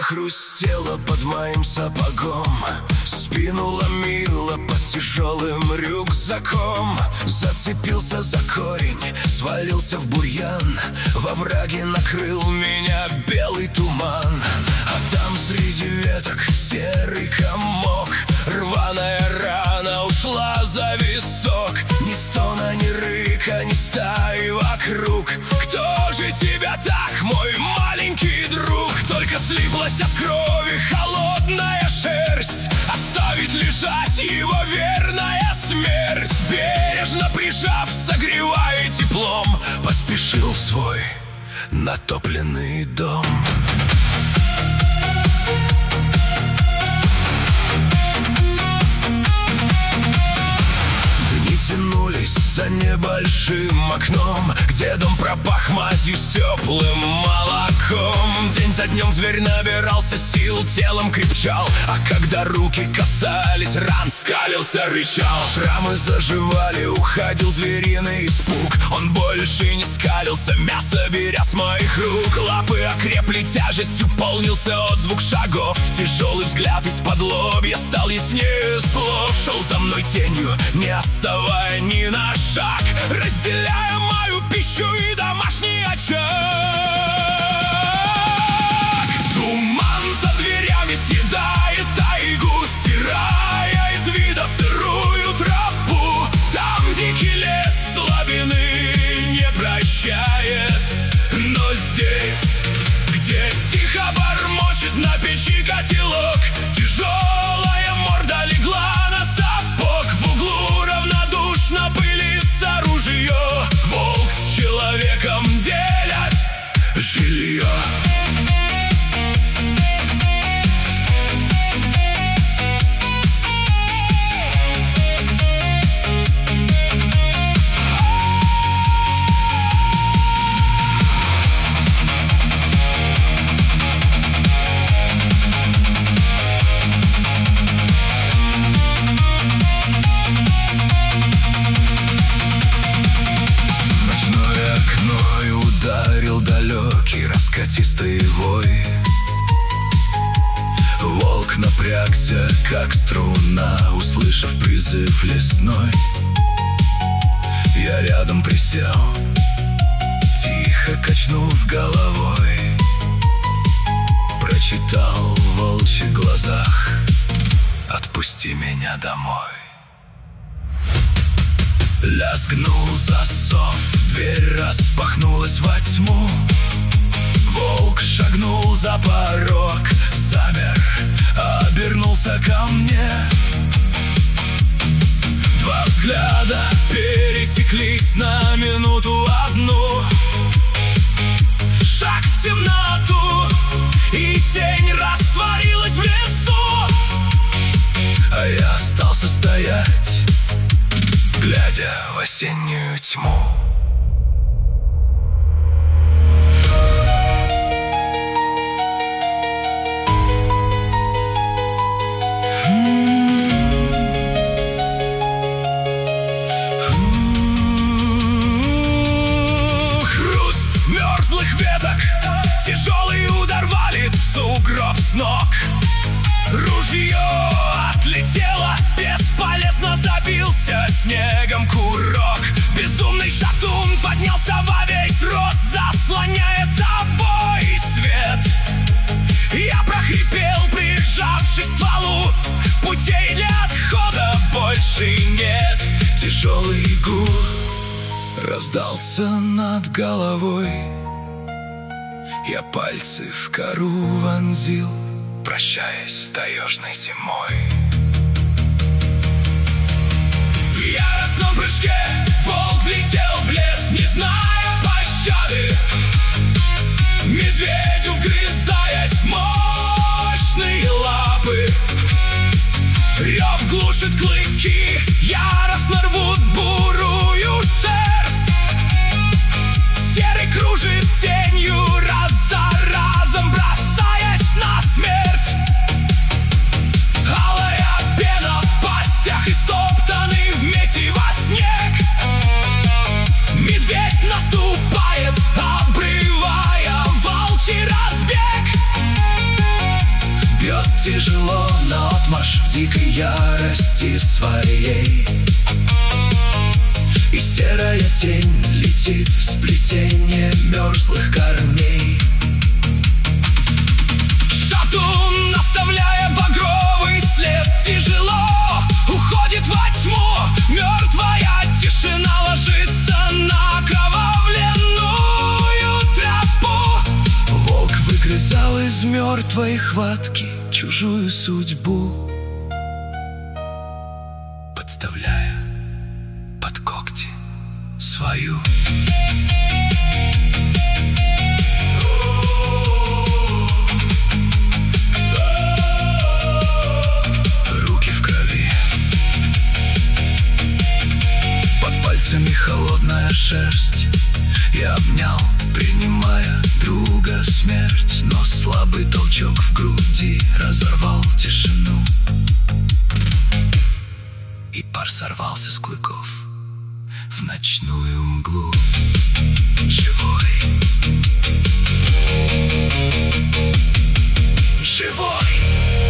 хрустело под моим сапогом, спину ломило под тяжелым рюкзаком. Зацепился за корень, свалился в бурьян, во враге накрыл меня белый туман. А там среди веток серый комок, рваная рана ушла за висок. Ни стона, ни рыка, ни стаи вокруг. Кто же тебя так, мой маленький друг? Только слиплась от крови холодная шерсть, оставит лежать его верная смерть. Бережно прижав, согревая теплом, поспешил в свой натопленный дом. Дни тянулись за небольшим окном, где дом пропах мазью с теплым молоком. День за днем зверь набирался сил, телом крепчал, а когда руки касались ран, скалился, рычал. Шрамы заживали, уходил звериный испуг. Он больше не скалился, мясо беря с моих рук. Лапы окрепли тяжестью, полнился отзвук шагов. Тяжелый взгляд из-под лобья стал яснее слов. Шел за мной тенью, не отставая ни на шаг, разделяя мою пищу и домашний очаг. Туман за дверями съедает тайгу, стирая из вида сырую тропу. Там дикий лес слабины не прощает. Но здесь, где тихо бормочет на печи котелок, тяжелая морда легла на сапог. В углу равнодушно пылится ружье, волк с человеком делят жилье. Раскатистый вой. Волк напрягся, как струна, услышав призыв лесной. Я рядом присел, тихо качнув головой. Прочитал в волчьих глазах: отпусти меня домой. Лязгнул засов, дверь распахнулась во тьму. Волк шагнул за порог, замер, обернулся ко мне. Два взгляда пересеклись на минуту одну. Шаг в темноту, и тень растворилась в лесу. А я остался стоять, глядя в осеннюю тьму. Тяжелый удар валит в сугроб с ног. Ружье отлетело, бесполезно забился снегом курок. Безумный шатун поднялся во весь рост, заслоняя собой свет. Я прохрипел, прижавшись к стволу: путей для отхода больше нет. Тяжелый гул раздался над головой. Я пальцы в кору вонзил, прощаясь с таежной зимой. В яростном прыжке волк влетел в лес, не зная пощады. Медведю вгрызаясь в мощные лапы. Рев глушит клыки, яростно рвут бурую шерсть. Серый кружит тенью, раз за разом бросаясь на смерть. Алая пена в пастях, истоптанный в месиво снег. Медведь наступает, обрывая волчий разбег. тяжело, наотмашь в дикой ярости своей. И серая тень летит в сплетение мерзлых корней. Шатун, наставляя багровый след, тяжело уходит во тьму. Мертвая тишина ложится на окровавленную тропу. Волк выгрызал из мертвой хватки чужую судьбу, подставляя под когти свою. Руки в крови, под пальцами холодная шерсть. Я обнял, принимая друга смерть, но слабый толчок в груди разорвал тишину, и пар сорвался с клыков в ночную мглу. Живой, живой.